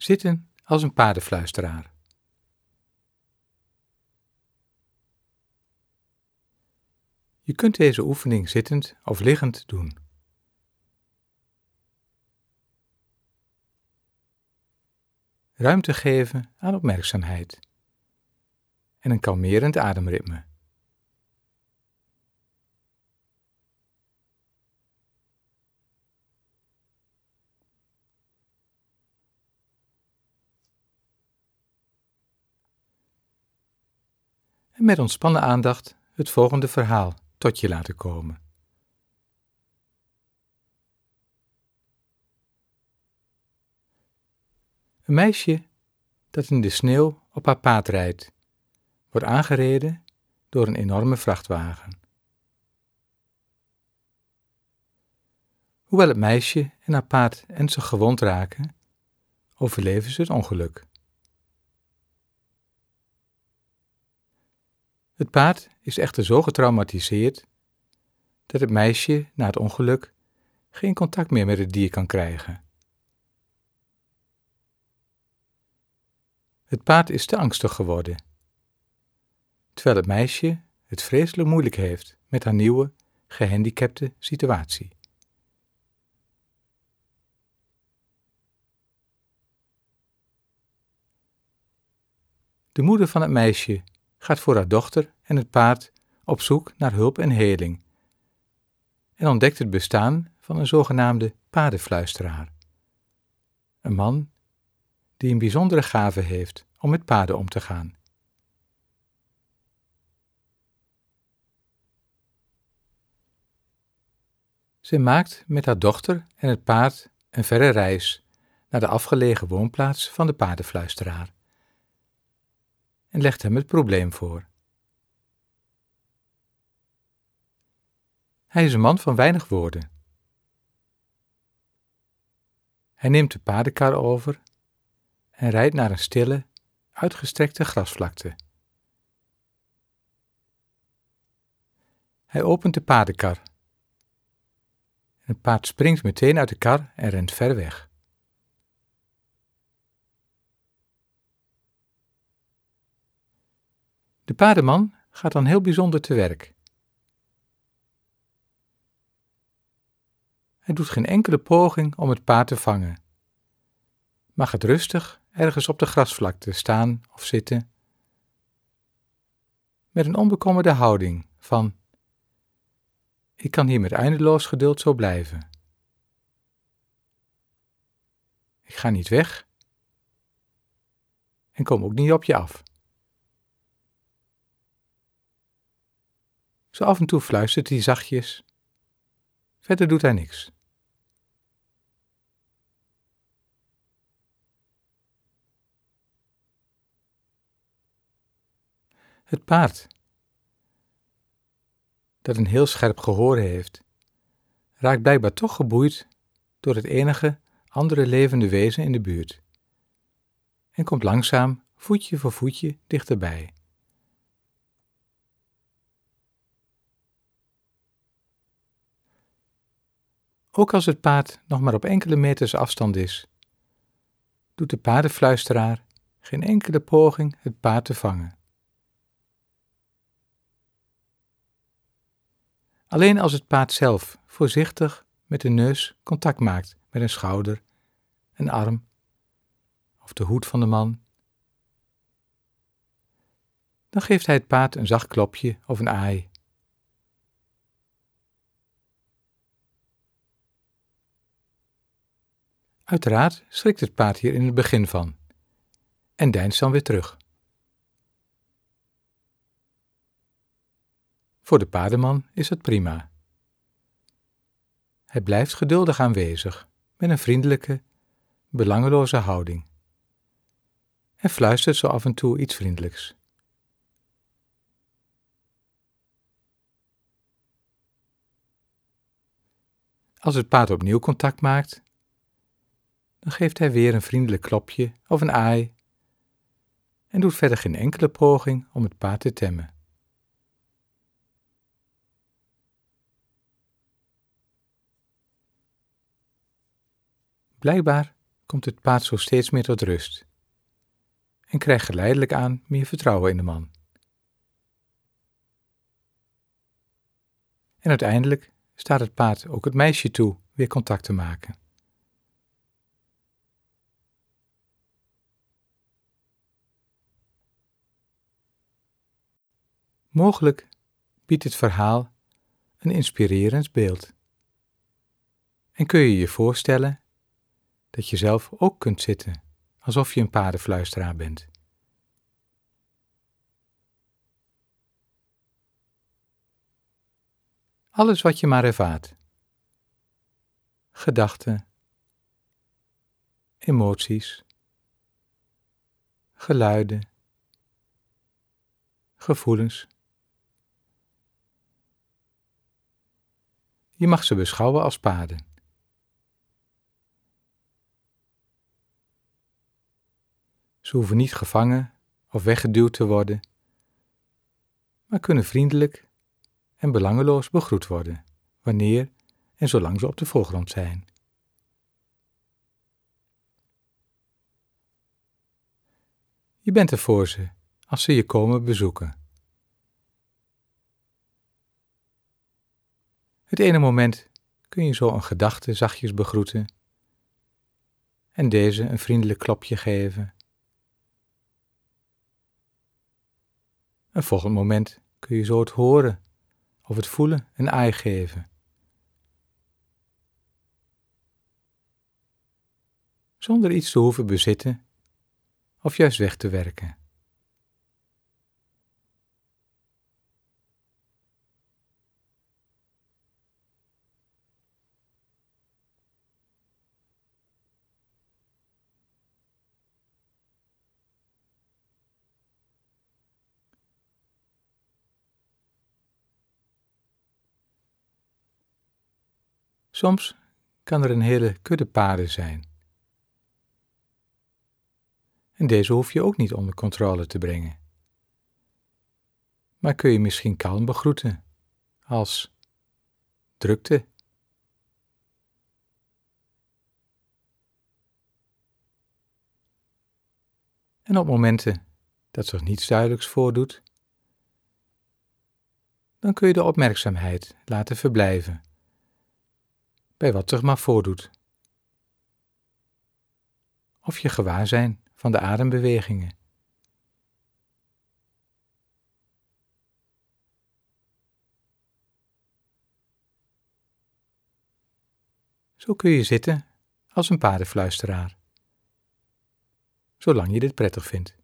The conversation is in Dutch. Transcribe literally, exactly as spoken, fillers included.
Zitten als een paardenfluisteraar. Je kunt deze oefening zittend of liggend doen. Ruimte geven aan opmerkzaamheid en een kalmerend ademritme. En met ontspannen aandacht het volgende verhaal tot je laten komen. Een meisje dat in de sneeuw op haar paard rijdt, wordt aangereden door een enorme vrachtwagen. Hoewel het meisje en haar paard ernstig gewond raken, overleven ze het ongeluk. Het paard is echter zo getraumatiseerd dat het meisje na het ongeluk geen contact meer met het dier kan krijgen. Het paard is te angstig geworden, terwijl het meisje het vreselijk moeilijk heeft met haar nieuwe, gehandicapte situatie. De moeder van het meisje gaat voor haar dochter en het paard op zoek naar hulp en heling en ontdekt het bestaan van een zogenaamde paardenfluisteraar. Een man die een bijzondere gave heeft om met paarden om te gaan. Zij maakt met haar dochter en het paard een verre reis naar de afgelegen woonplaats van de paardenfluisteraar en legt hem het probleem voor. Hij is een man van weinig woorden. Hij neemt de paardenkar over en rijdt naar een stille, uitgestrekte grasvlakte. Hij opent de paardenkar. Het paard springt meteen uit de kar en rent ver weg. De paardenman gaat dan heel bijzonder te werk. Hij doet geen enkele poging om het paard te vangen, maar gaat rustig ergens op de grasvlakte staan of zitten, met een onbekommerde houding van: ik kan hier met eindeloos geduld zo blijven. Ik ga niet weg en kom ook niet op je af. Zo af en toe fluistert hij zachtjes. Verder doet hij niks. Het paard, dat een heel scherp gehoor heeft, raakt blijkbaar toch geboeid door het enige andere levende wezen in de buurt en komt langzaam, voetje voor voetje, dichterbij. Ook als het paard nog maar op enkele meters afstand is, doet de paardenfluisteraar geen enkele poging het paard te vangen. Alleen als het paard zelf voorzichtig met de neus contact maakt met een schouder, een arm of de hoed van de man, dan geeft hij het paard een zacht klopje of een aai. Uiteraard schrikt het paard hier in het begin van en deinst dan weer terug. Voor de paardenman is dat prima. Hij blijft geduldig aanwezig met een vriendelijke, belangeloze houding en fluistert zo af en toe iets vriendelijks. Als het paard opnieuw contact maakt, dan geeft hij weer een vriendelijk klopje of een aai en doet verder geen enkele poging om het paard te temmen. Blijkbaar komt het paard zo steeds meer tot rust en krijgt geleidelijk aan meer vertrouwen in de man. En uiteindelijk staat het paard ook het meisje toe weer contact te maken. Mogelijk biedt het verhaal een inspirerend beeld. En kun je je voorstellen dat je zelf ook kunt zitten alsof je een paardenfluisteraar bent. Alles wat je maar ervaart. Gedachten, emoties, geluiden, gevoelens. Je mag ze beschouwen als paarden. Ze hoeven niet gevangen of weggeduwd te worden, maar kunnen vriendelijk en belangeloos begroet worden, wanneer en zolang ze op de voorgrond zijn. Je bent er voor ze als ze je komen bezoeken. Het ene moment kun je zo een gedachte zachtjes begroeten en deze een vriendelijk klopje geven. Een volgend moment kun je zo het horen of het voelen een aai geven. Zonder iets te hoeven bezitten of juist weg te werken. Soms kan er een hele kudde paarden zijn. En deze hoef je ook niet onder controle te brengen. Maar kun je misschien kalm begroeten, als drukte. En op momenten dat zich niets duidelijks voordoet, dan kun je de opmerkzaamheid laten verblijven bij wat zich maar voordoet. Of je gewaarzijn van de adembewegingen. Zo kun je zitten als een paardenfluisteraar, zolang je dit prettig vindt.